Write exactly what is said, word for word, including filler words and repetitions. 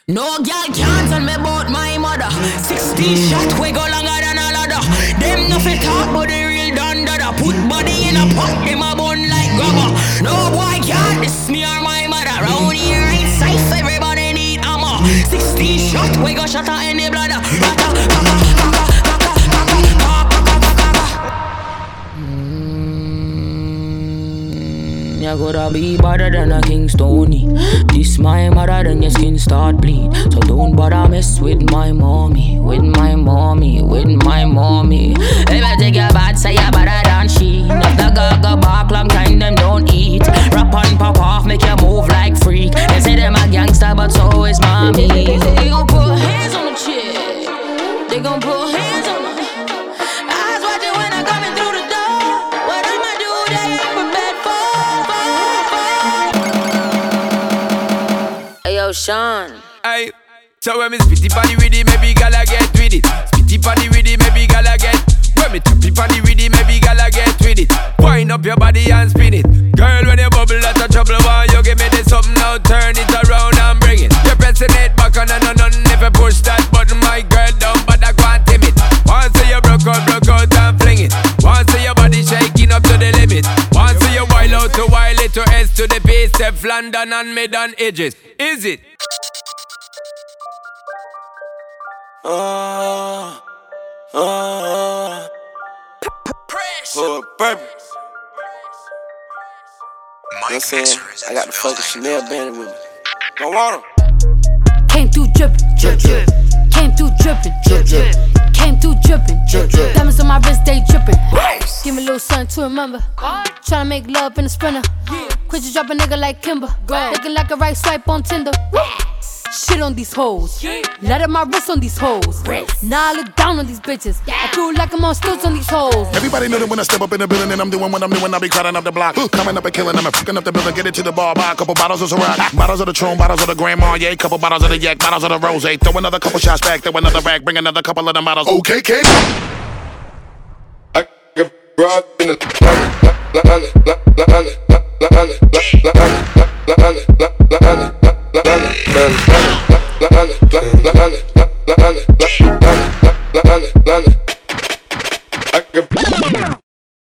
No girl can't tell me about my mother. Sixteen shot, we go longer than a ladder. Them nothing talk but the real done dada. Put body in a pot, them a bun like grabber. No boy can't diss me or my mother. Round here ain't safe, everybody need armor. Sixteen shot, we go shot her in the bladder. You gotta be better than a King Stony. This my mother, then your skin start bleed. So don't bother mess with my mommy, with my mommy, with my mommy. If I take your bad, say you better than she. If the gaga bark long time, them don't eat. Rap and pop off, make you move like freak. They say them a gangster, but so is mommy. They gon' put hands on the chick. They gon' put hands on the eyes watching when I coming through the door. What I'ma do, they ain't prepared for. Sean. Aye. So when me spitty panny with it, maybe gala get with it. Spitty panny with it, maybe gala get. When me tappy panny with it, maybe gala get with it. Wind up your body and spin it. Girl, when you bubble out of trouble, why you give me this something now? Turn it around and bring it. You're pressing it back on and on and if you push that button, my girl down, but I can't tame it. Once you broke out, broke out and fling it. Once your body shaking up to the limit. Once you wild out to wild it to S to the base, F London and mid and edges. Is it? Uh, uh, uh, for a purpose. You know what I'm saying? I got the fucking Chanel band with me. Don't want them. Came through drippin', drip, drip. Came through drippin', drip, drip. Came through drippin', drip, drip. Diamonds on my wrist, they drippin'. Give me a little something to remember. Tryna make love in the sprinter. Quit you drop a nigga like Kimber. Looking like a right swipe on Tinder. Shit on these hoes. Let up my wrist on these hoes. Now I look down on these bitches. I feel like I'm on stilts on these hoes. Everybody know that when I step up in the building and I'm doing what I'm doing, I be crowding up the block. Coming up and killing them and fucking up the building. Get it to the bar, buy a couple bottles of Ciroc. Bottles of the Tron, bottles of the Grand Marnier. Couple bottles of the Yak, bottles of the Rose. Throw another couple shots back, throw another back, bring another couple of the models. Okay, K.